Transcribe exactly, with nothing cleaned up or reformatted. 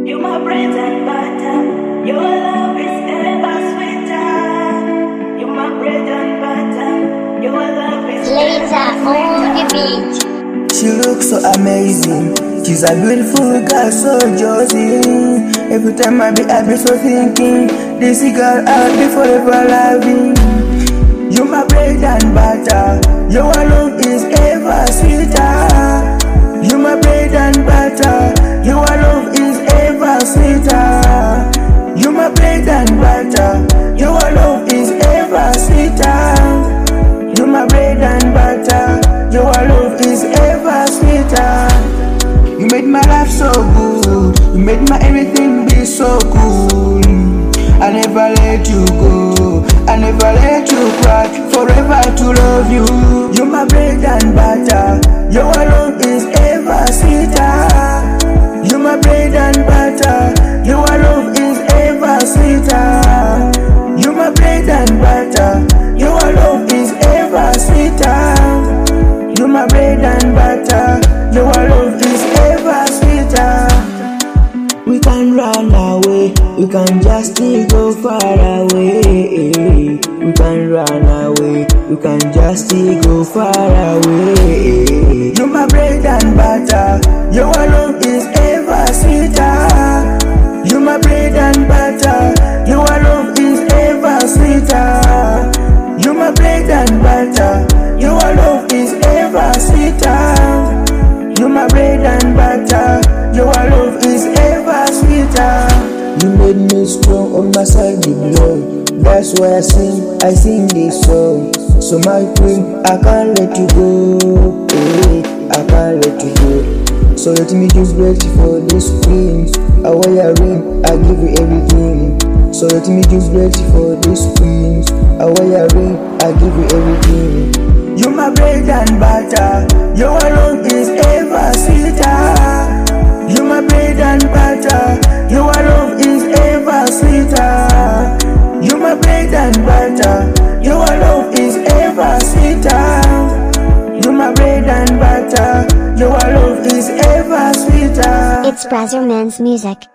You my bread and butter. Your love is ever sweeter. You my bread and butter. Your love is Laser on the beat. She looks so amazing. She's a beautiful girl, so Josie. Every time I be, I be so thinking, this girl I'll be forever loving. You my bread and butter. Your love is ever sweeter. You my bread and butter. Your love is ever sweeter. You my bread and butter. Your love is ever sweeter. You my bread and butter. Your love is ever sweeter. You made my life so good. You made my everything be so cool. I never let you go. I never let you cry. Forever to love you. You my bread and butter. Your love is ever sweeter. You my bread and butter. Your love is ever sweeter. You my bread and butter. Your love is ever sweeter. You my bread and butter. Your love is ever sweeter. We can run away. We can just go far away. We can run away. We can just go far away. You my bread and butter. Your love is ever sweeter. You my bread and butter. Your love is ever sweeter. You my bread and butter. Your love is ever sweeter. You my bread and butter. Your love is ever sweeter. You made me strong on my side, you blow. That's why I sing, I sing this song. So my queen, I can't let you go. Hey, I can't let you go. So let me just wait for this queen. I wear a ring, I give you everything. So let me just wait for this queen. I wear a ring, I give you everything. You my bread and butter. Your love is ever sweeter. You my bread and butter. Your love is ever sweeter. You my bread and butter. Your love is ever sweeter. You my bread and butter. Your love is ever sweeter. It's Brazil Man's music.